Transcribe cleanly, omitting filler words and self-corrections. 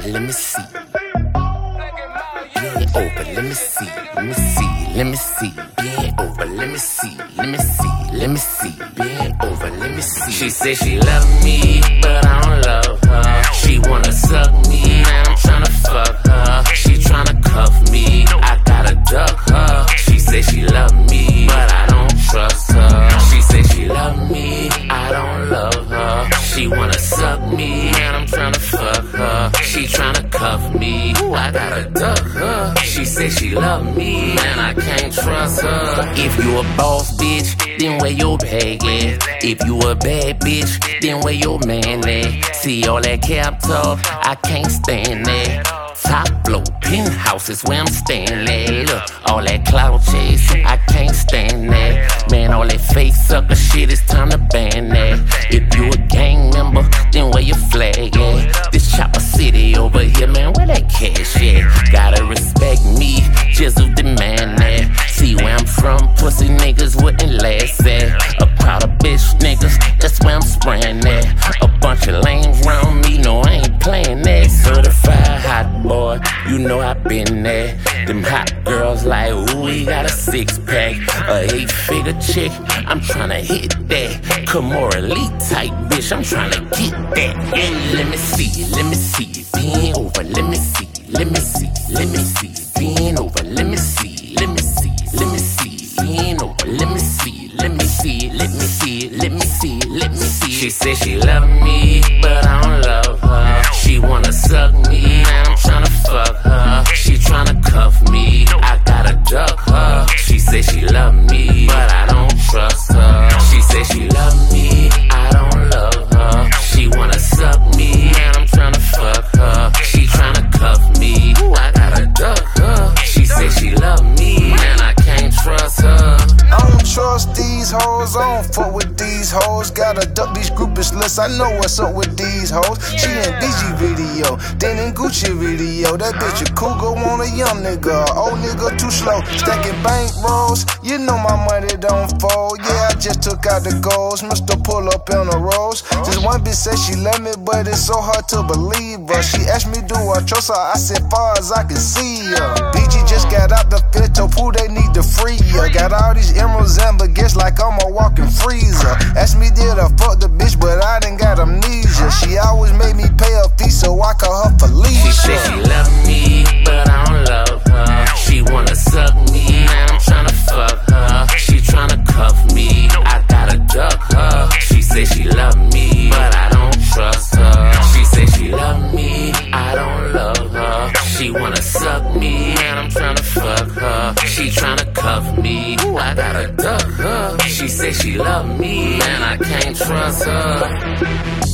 let me see. Bend over, let me see, let me see, let me see. Bend over, let me see, let me see, let me see. Bend over, let me see. She said she love me, but I don't love her. She wanna suck me, man, I'm tryna fuck her. She tryna cuff me, I gotta duck her. She said she love me, but I don't trust her. She said she love me, I don't love her. She wanna suck me, and I'm tryna fuck her. She tryna cuff me, I gotta duck her. She said she love me, and I can't trust her. If you a boss bitch, then where your bag at? If you a bad bitch, then where your man at? See all that cap talk, I can't stand that. Top floor, penthouse is where I'm staying at. Look, all that cloud chase, I can't stand that. Man, all that fake sucker shit, it's time to ban that. If you a gang member, then where your flag at? This Chopper City over here, man, where that cash at? Gotta respect me, Jizzle demand that. See where I'm from, pussy niggas wouldn't last at. A crowd of bitch niggas, that's where I'm spraying that. A bunch of lames round me, no, I ain't playing that. Certified hot boy, you know I been there. Them hot girls like, ooh, he got a 6-pack. A 8-figure chick, I'm tryna hit that. Kimora Elite type bitch, I'm tryna get that. And let me see, let me see. Bend over, let me see, let me see, let me see. Bend over, let me see, let me see, let me see. Bend over, let me see, let me see, let me see, let me see, let me see. She said she love me, but I don't love her. She wanna suck me, and I'm tryna fuck her. She tryna cuff me, I gotta duck her. She said she love me, but I don't trust her. She said she love me, I don't love her. She wanna suck me, and I'm tryna fuck her. She tryna cuff me, I gotta duck her. She said she love me, and I can't trust her. I don't trust these hoes, I don't fuck with these hoes. Gotta duck these groupish lists, I know what's up with these hoes. She in BG video, then in Gucci video. That bitch a cougar, want a young nigga, old nigga too slow. Stacking bank rolls, you know my money don't fold. Yeah, I just took out the goals, Mr. Pull up on the rolls. This one bitch said she love me, but it's so hard to believe her. She asked me do I trust her, I said far as I can see her. BG just got out the fit, told Pooh they need to free her. Got all these emeralds and baguettes like I'm a walking freezer. Asked me did I fuck the bitch, but I done got amnesia. She always made me pay a fee, so I call her Felicia. She said she love me, but I don't love her. She wanna suck me, and I'm tryna fuck her. She tryna cuff me, I gotta duck her. She said she love me, but I don't trust her. She said she love me, I don't love her. She wanna suck me, and I'm tryna fuck her. She tryna cuff me, I gotta duck her. She said she love me, and I can't trust her.